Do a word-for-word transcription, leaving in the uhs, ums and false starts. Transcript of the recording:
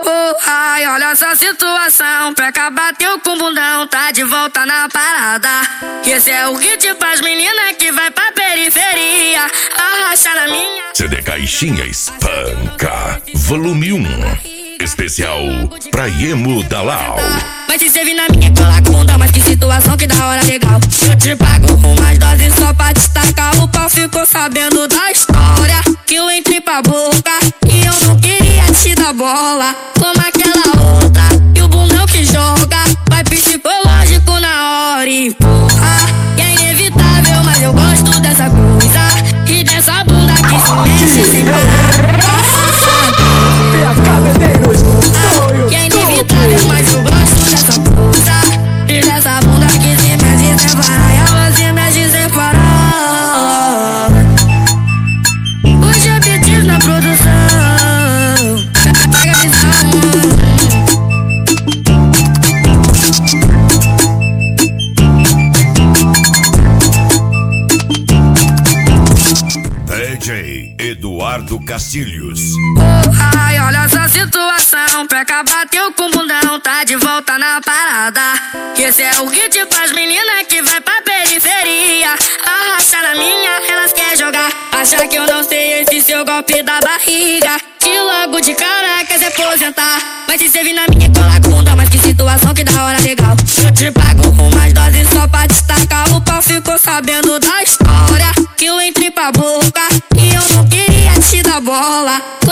Oh, ai, olha essa situação. Pra acabar teu com bundão, tá de volta na parada. Esse é o hit pras meninas que vai pra periferia. Arracha na minha. C D Caixinha Espanca Volume um, especial pra Emo Dalau. Mas se cê vir na minha, cola com bundão, mas que situação, que da hora legal. Eu te pago umas doses só pra destacar. O pau ficou sabendo da história, que eu entrei pra boca e eu não queria te dar bola. Como aquela outra, e o bundão que joga vai psicológico na hora. E porra, e é inevitável, mas eu gosto dessa coisa e dessa bunda que se mexe sem parar. E é inevitável, mas eu gosto dessa coisa e dessa bunda que se mexe sem parar. E ela se mexe sem parar. Hoje é beats na produção. Pega a visão. D J Eduardo Castilhos. Oh, ai, olha essa situação. Pra acabar teu com bundão, tá de volta na parada. Esse é o hit pras meninas que vai pra periferia. Arracha na minha, elas querem jogar. Acha que eu não sei esse seu golpe da barriga, que logo de cara quer se aposentar. Mas se cê vir na minha, cola com bundão, mas que situação, que da hora legal. Eu te pago umas doses só pra destacar. O pau ficou sabendo da história, que eu entrei pra boca e eu não queria te dar bola.